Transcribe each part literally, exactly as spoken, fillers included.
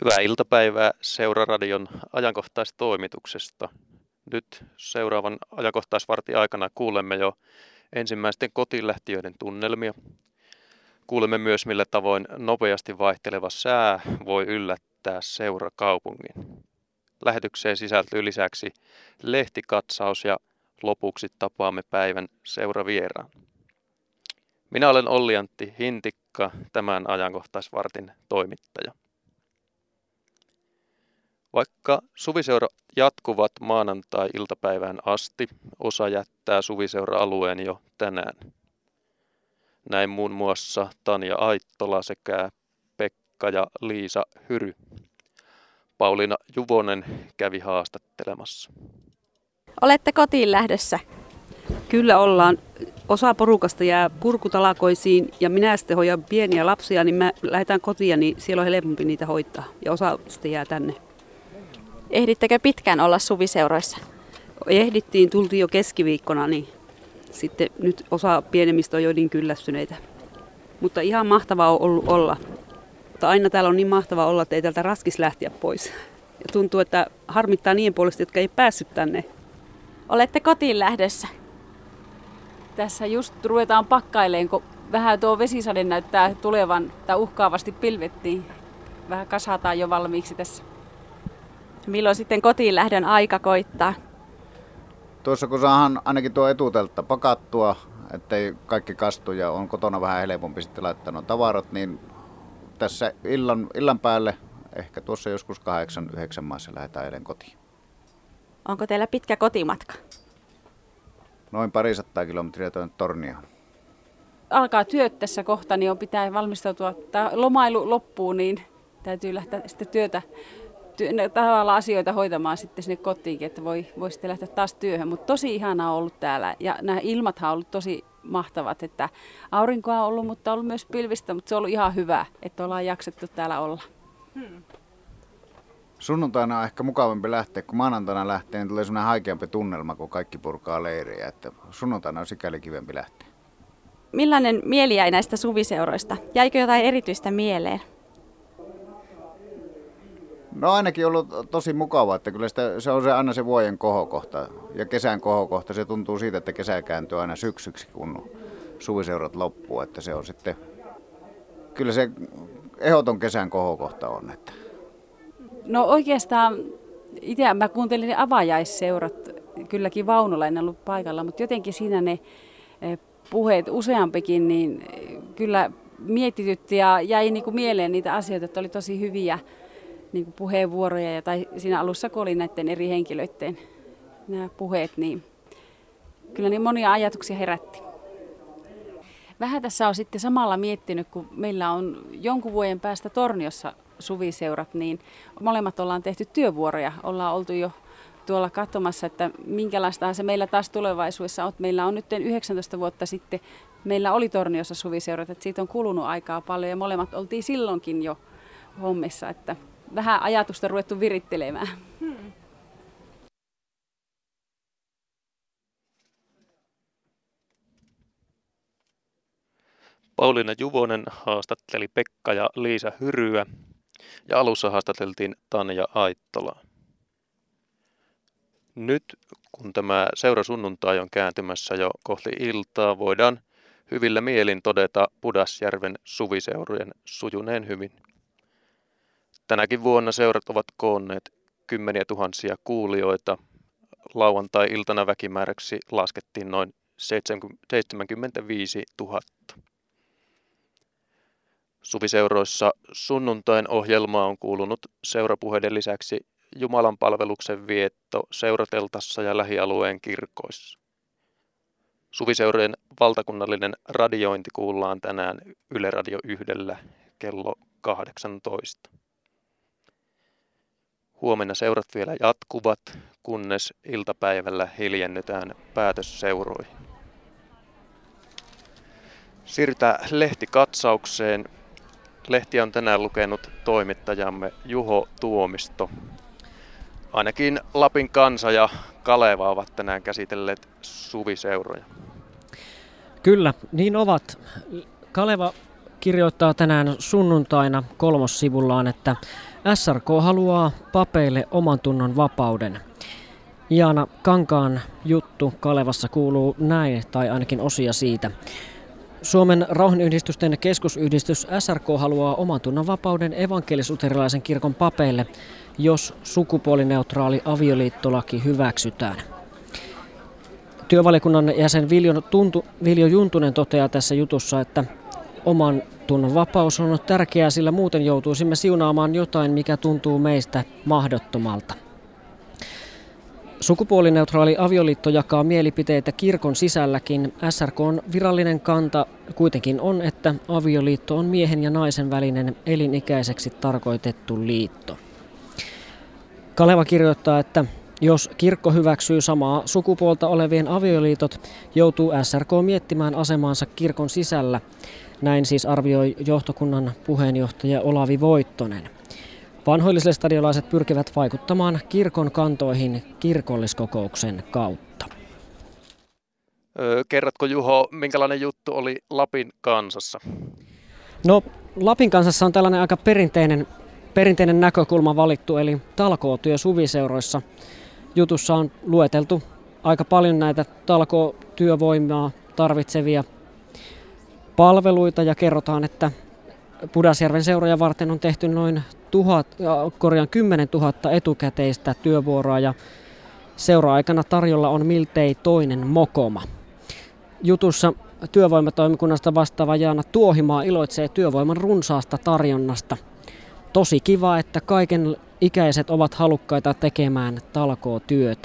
Hyvää iltapäivää Seuraradion ajankohtaistoimituksesta. Nyt seuraavan ajankohtaisvartin aikana kuulemme jo ensimmäisten kotiinlähtiöiden tunnelmia. Kuulemme myös, millä tavoin nopeasti vaihteleva sää voi yllättää seurakaupungin. Lähetykseen sisältyy lisäksi lehtikatsaus ja lopuksi tapaamme päivän seuravieraan. Minä olen Olli-Antti Hintikka, tämän ajankohtaisvartin toimittaja. Vaikka suviseura jatkuvat maanantai-iltapäivään asti, osa jättää suviseura-alueen jo tänään. Näin muun muassa Tanja Aittola sekä Pekka ja Liisa Hyry. Pauliina Juvonen kävi haastattelemassa. Olette kotiin lähdössä? Kyllä ollaan. Osa porukasta jää purkutalakoisiin ja minä sitten hoidan pieniä lapsia, niin mä lähdetään kotiin, niin siellä on helpompi niitä hoitaa. Ja osa sitten jää tänne. Ehdittekö pitkään olla suviseuroissa? Ehdittiin, tultiin jo keskiviikkona, niin sitten nyt osa pienemmistä on jo niin kyllästyneitä. Mutta ihan mahtavaa on ollut olla. Mutta aina täällä on niin mahtavaa olla, että ei täältä raskis lähteä pois. Ja tuntuu, että harmittaa niiden puolesta, jotka ei päässyt tänne. Olette kotiin lähdössä? Tässä just ruvetaan pakkailemaan, kun vähän tuo vesisade näyttää tulevan tai uhkaavasti pilvettiin. Vähän kasataan jo valmiiksi tässä. Milloin sitten kotiin lähdön aika koittaa? Tuossa kun saadaan ainakin tuo etuteltta pakattua, ettei kaikki kastu ja on kotona vähän helpompi sitten laittaa nuo tavarat, niin tässä illan, illan päälle, ehkä tuossa joskus kahdeksan, yhdeksän maassa lähdetään eilen kotiin. Onko teillä pitkä kotimatka? Noin parisataa kilometriä tuonne Tornioon. Alkaa työt tässä kohta, niin on pitää valmistautua. Tämä lomailu loppuu, niin täytyy lähteä sitten työtä, työ, tavallaan asioita hoitamaan sitten sinne kotiinkin, että voi, voi sitten lähteä taas työhön. Mutta tosi ihanaa on ollut täällä ja nämä ilmathan on ollut tosi mahtavat, että aurinkoa on ollut, mutta on ollut myös pilvistä, mutta se on ollut ihan hyvä, että ollaan jaksettu täällä olla. Hmm. Sunnuntaina on ehkä mukavampi lähteä, kun maanantaina lähtee, niin tulee semmoinen haikeampi tunnelma, kun kaikki purkaa leiriä, että sunnuntaina on sikäli kivempi lähteä. Millainen mieli jäi näistä suviseuroista? Jäikö jotain erityistä mieleen? No ainakin ollut tosi mukavaa, että kyllä sitä, se on se aina se vuoden kohokohta ja kesän kohokohta. Se tuntuu siitä, että kesä kääntyy aina syksyksi, kun suviseurat loppuu, että se on sitten, kyllä se ehdoton kesän kohokohta on. Että. No oikeastaan itse mä kuuntelin ne avajaisseurat, kylläkin vaunulla en ollut paikalla, mutta jotenkin siinä ne puheet useampikin, niin kyllä mietitytti ja jäi niin kuin mieleen niitä asioita, että oli tosi hyviä niin kuin puheenvuoroja, ja, tai siinä alussa kun oli näiden eri henkilöiden nämä puheet, niin kyllä niin monia ajatuksia herätti. Vähän tässä on sitten samalla miettinyt, kun meillä on jonkun vuoden päästä Torniossa suviseurat, niin molemmat ollaan tehty työvuoroja. Ollaan oltu jo tuolla katsomassa, että minkälaista se meillä taas tulevaisuudessa on. Meillä on nyt yhdeksäntoista vuotta sitten, meillä oli Torniossa suviseurat, että siitä on kulunut aikaa paljon ja molemmat oltiin silloinkin jo hommissa, että vähän ajatusta ruvettu virittelemään. Hmm. Pauliina Juvonen haastatteli Pekka ja Liisa Hyryä ja alussa haastateltiin Tanja Aittolaa. Nyt kun tämä seurasunnuntai on kääntymässä jo kohti iltaa, voidaan hyvillä mielin todeta Pudasjärven suviseurojen sujuneen hyvin. Tänäkin vuonna seurat ovat koonneet kymmeniä tuhansia kuulijoita. Lauantai-iltana väkimääräksi laskettiin noin seitsemänkymmentäviisituhatta. Suviseuroissa sunnuntain ohjelmaa on kuulunut seurapuheiden lisäksi Jumalan palveluksen vietto seurateltassa ja lähialueen kirkoissa. Suviseurojen valtakunnallinen radiointi kuullaan tänään Yle Radio yhdellä kello kahdeksantoista. Huomenna seurat vielä jatkuvat, kunnes iltapäivällä hiljennytään päätösseuroihin. Siirrytään lehtikatsaukseen. Lehtiä on tänään lukenut toimittajamme Juho Tuomisto. Ainakin Lapin Kansa ja Kaleva ovat tänään käsitelleet suviseuroja. Kyllä, niin ovat. Kaleva kirjoittaa tänään sunnuntaina kolmossivullaan, että S R K haluaa papeille oman tunnon vapauden. Jaana Kankaan juttu Kalevassa kuuluu näin, tai ainakin osia siitä. Suomen rauhanyhdistysten keskusyhdistys S R K haluaa oman tunnon vapauden evankelis-luterilaisen kirkon papeille, jos sukupuolineutraali avioliittolaki hyväksytään. Työvaliokunnan jäsen Viljo, Tuntu, Viljo Juntunen toteaa tässä jutussa, että oman tunnon vapaus on tärkeää, sillä muuten joutuisimme siunaamaan jotain, mikä tuntuu meistä mahdottomalta. Sukupuolineutraali avioliitto jakaa mielipiteitä kirkon sisälläkin. S R K:n virallinen kanta kuitenkin on, että avioliitto on miehen ja naisen välinen elinikäiseksi tarkoitettu liitto. Kaleva kirjoittaa, että jos kirkko hyväksyy samaa sukupuolta olevien avioliitot, joutuu S R K miettimään asemaansa kirkon sisällä. Näin siis arvioi johtokunnan puheenjohtaja Olavi Voittonen. Vanhoillislestadiolaiset pyrkivät vaikuttamaan kirkon kantoihin kirkolliskokouksen kautta. Öö, kerrotko Juho, minkälainen juttu oli Lapin kansassa? No, Lapin kansassa on tällainen aika perinteinen, perinteinen näkökulma valittu, eli talkootyö suviseuroissa. Jutussa on lueteltu aika paljon näitä talkootyövoimaa tarvitsevia palveluita ja kerrotaan, että Pudasjärven seuroja varten on tehty noin tuhat, korjaan kymmenen tuhatta etukäteistä työvuoroa ja seura-aikana tarjolla on miltei toinen mokoma. Jutussa työvoimatoimikunnasta vastaava Jaana Tuohimaa iloitsee työvoiman runsaasta tarjonnasta. Tosi kiva, että kaiken ikäiset ovat halukkaita tekemään talkootyötä.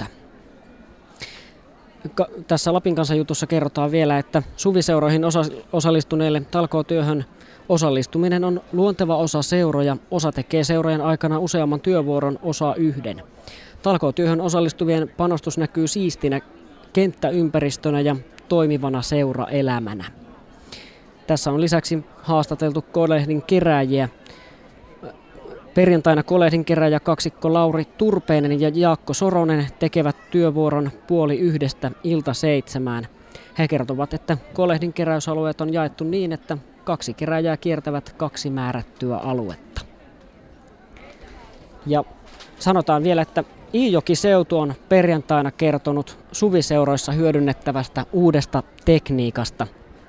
Ka- tässä Lapin kansan jutussa kerrotaan vielä, että suviseuroihin osa- osallistuneille talkootyöhön osallistuminen on luonteva osa seuroja. Osa tekee seurojen aikana useamman työvuoron, osa yhden. Talkootyöhön osallistuvien panostus näkyy siistinä kenttäympäristönä ja toimivana seuraelämänä. Tässä on lisäksi haastateltu Kolehdin kerääjiä. Perjantaina Kolehdin kerääjä kaksikko Lauri Turpeinen ja Jaakko Soronen tekevät työvuoron puoli yhdestä ilta seitsemään. He kertovat, että Kolehdin keräysalueet on jaettu niin, että kaksi kerääjää kiertävät kaksi määrättyä aluetta. Ja sanotaan vielä, että Iijoki-seutu on perjantaina kertonut suviseuroissa hyödynnettävästä uudesta tekniikasta.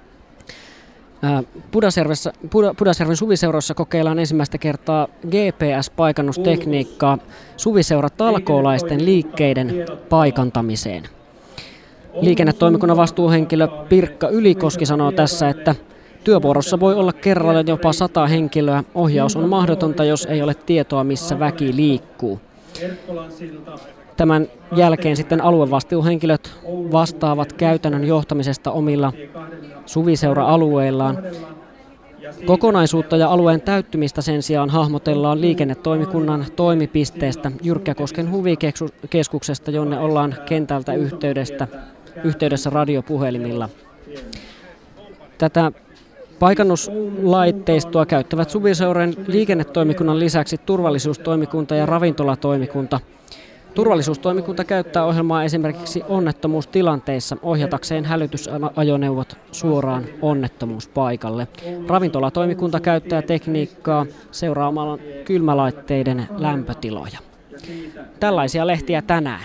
Pudasjärven suviseuroissa kokeillaan ensimmäistä kertaa G P S-paikannustekniikkaa suviseura-talkoolaisten liikkeiden paikantamiseen. Liikennetoimikunnan vastuuhenkilö Pirkka Ylikoski sanoo tässä, että työvuorossa voi olla kerralla jopa sata henkilöä. Ohjaus on mahdotonta, jos ei ole tietoa, missä väki liikkuu. Tämän jälkeen sitten aluevastuuhenkilöt vastaavat käytännön johtamisesta omilla suviseura-alueillaan. Kokonaisuutta ja alueen täyttymistä sen sijaan hahmotellaan liikennetoimikunnan toimipisteestä Jyrkkäkosken huvikeskuksesta, jonne ollaan kentältä yhteydessä, yhteydessä radiopuhelimilla. Tätä paikannuslaitteistoa käyttävät suviseurojen liikennetoimikunnan lisäksi turvallisuustoimikunta ja ravintolatoimikunta. Turvallisuustoimikunta käyttää ohjelmaa esimerkiksi onnettomuustilanteissa ohjatakseen hälytysajoneuvot suoraan onnettomuuspaikalle. Ravintolatoimikunta käyttää tekniikkaa seuraamalla kylmälaitteiden lämpötiloja. Tällaisia lehtiä tänään.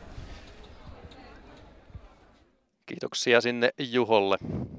Kiitoksia sinne Juholle.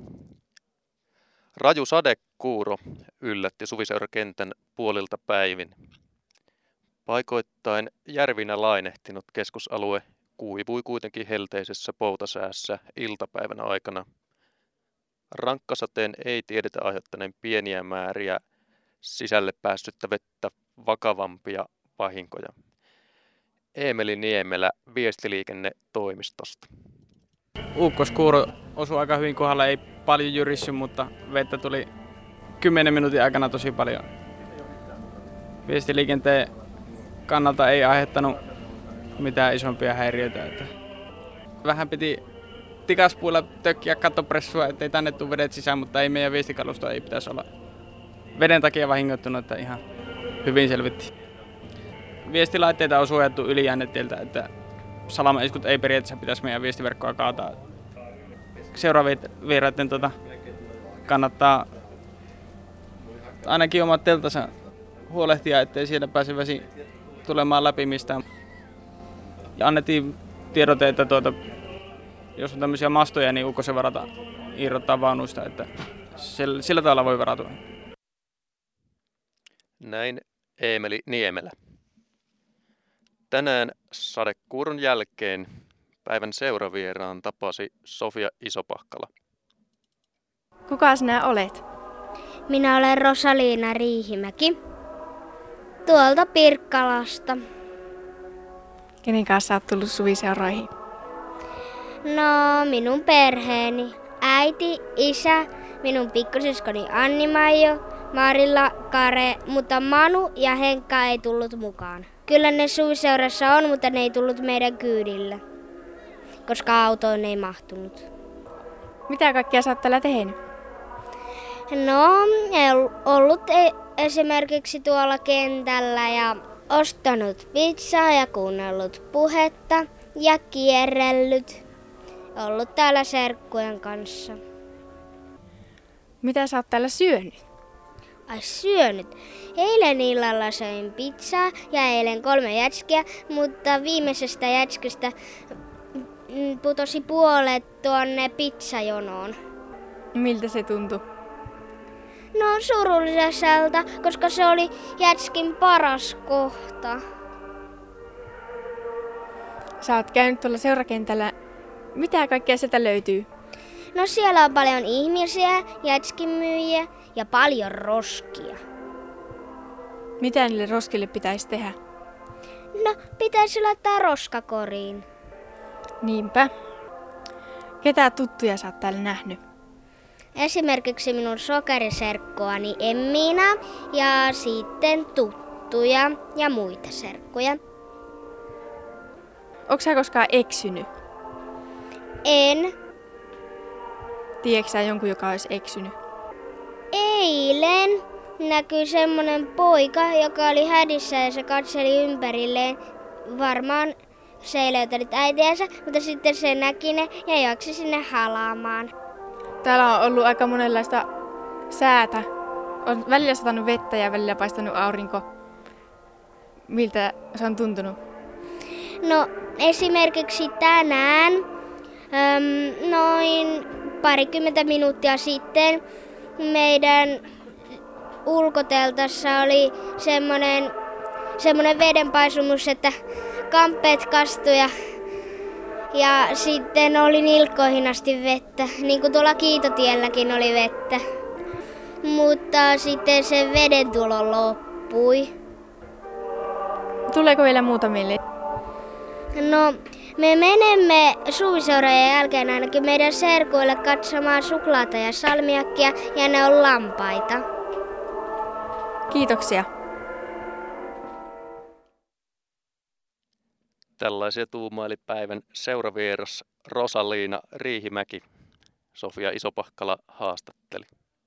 Raju sadekuuro yllätti suviseurakentän puolilta päivin. Paikoittain järvinä lainehtinut keskusalue kuivui kuitenkin helteisessä poutasäässä iltapäivän aikana. Rankkasateen ei tiedetä aiheuttaneen pieniä määriä sisälle päässyttä vettä vakavampia vahinkoja. Eemeli Niemelä viestiliikennetoimistosta. Ukkoskuuro osui aika hyvin kohdalla, ei paljon jyrissy, mutta vettä tuli kymmenen minuutin aikana tosi paljon. Viestiliikenteen kannalta ei aiheuttanut mitään isompia häiriöitä. Että vähän piti tikaspuilla tökkiä kattopressua, ettei tänne tule vedet sisään, mutta ei meidän viestikalusto ei pitäisi olla veden takia vahingoittunut, että ihan hyvin selvittiin. Viestilaitteita on suojattu ylijännettieltä, että salamaiskut ei periaatteessa pitäisi meidän viestiverkkoa kaataa. Seuraavien tuota, kannattaa ainakin omat teltansa huolehtia, ettei siellä pääse vesi tulemaan läpi mistään. Ja annettiin tiedote, että tuota, jos on tämmöisiä mastoja, niin ukkosen varata irrottaa vaunuista, että sillä, sillä tavalla voi varautua. Näin Eemeli Niemelä. Tänään sadekuurun jälkeen päivän seuravieraan tapasi Sofia Isopahkala. Kuka sinä olet? Minä olen Rosaliina Riihimäki, tuolta Pirkkalasta. Kenen kanssa olet tullut suviseuroihin? No, minun perheeni. Äiti, isä, minun pikkusiskoni Anni-Maijo, Marilla, Kare, mutta Manu ja Henkka ei tullut mukaan. Kyllä ne suviseurassa on, mutta ne ei tullut meidän kyydillä, koska autoon ei mahtunut. Mitä kaikkea sä oot täällä tehnyt? No, ollut esimerkiksi tuolla kentällä ja ostanut pizzaa ja kuunnellut puhetta ja kierrellyt. Ollut täällä serkkujen kanssa. Mitä sä oot täällä syönyt? Ai syönyt. Eilen illalla söin pizzaa ja eilen kolme jätskiä, mutta viimeisestä jätskystä putosi puolet tuonne pizzajonoon. Miltä se tuntui? No surulliselta, koska se oli jätskin paras kohta. Sä oot käynyt tuolla seurakentällä. Mitä kaikkea sieltä löytyy? No siellä on paljon ihmisiä, jätskin myyjiä ja paljon roskia. Mitä niille roskille pitäisi tehdä? No pitäisi laittaa roskakoriin. Niinpä. Ketä tuttuja sä oot täällä nähnyt? Esimerkiksi minun sokeriserkkoani Emmiina ja sitten tuttuja ja muita serkkuja. Onko sä koskaan eksynyt? En. Tiedätkö sä jonkun, joka olisi eksynyt? Eilen näkyi semmonen poika, joka oli hädissä ja se katseli ympärilleen. Varmaan se ei löytänyt äitiänsä, mutta sitten se näki ne ja juoksi sinne halaamaan. Täällä on ollut aika monenlaista säätä. On välillä satanut vettä ja välillä paistanut aurinko. Miltä se on tuntunut? No esimerkiksi tänään äm, noin parikymmentä minuuttia sitten meidän ulkoteltassa oli semmoinen, semmoinen vedenpaisumus, että kamppeet kastui ja, ja sitten oli nilkkoihin asti vettä, niin kuin tuolla Kiitotielläkin oli vettä. Mutta sitten se veden tulo loppui. Tuleeko vielä muuta mieleen? No, me menemme suviseurojen jälkeen ainakin meidän serkuille katsomaan suklaata ja salmiakkia, ja ne on lampaita. Kiitoksia. Tällaisia tuumaili päivän seuravieras Rosaliina Riihimäki. Sofia Isopahkala haastatteli.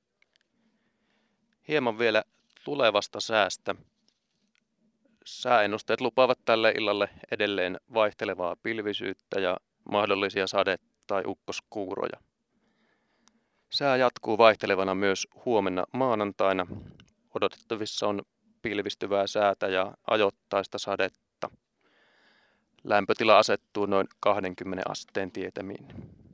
Hieman vielä tulevasta säästä. Sääennusteet lupaavat tälle illalle edelleen vaihtelevaa pilvisyyttä ja mahdollisia sade- tai ukkoskuuroja. Sää jatkuu vaihtelevana myös huomenna maanantaina. Odotettavissa on pilvistyvää säätä ja ajoittaista sadetta. Lämpötila asettuu noin kaksikymmentä asteen tietämiin.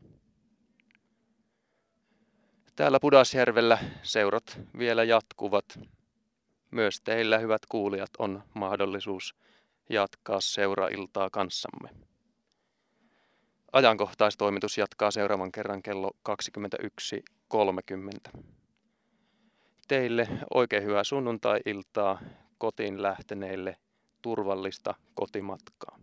Täällä Pudasjärvellä seurat vielä jatkuvat. Myös teillä, hyvät kuulijat, on mahdollisuus jatkaa seurailtaa kanssamme. Ajankohtaistoimitus jatkaa seuraavan kerran kello kaksikymmentäyksi kolmekymmentä. Teille oikein hyvää sunnuntai-iltaa, kotiin lähteneille turvallista kotimatkaa.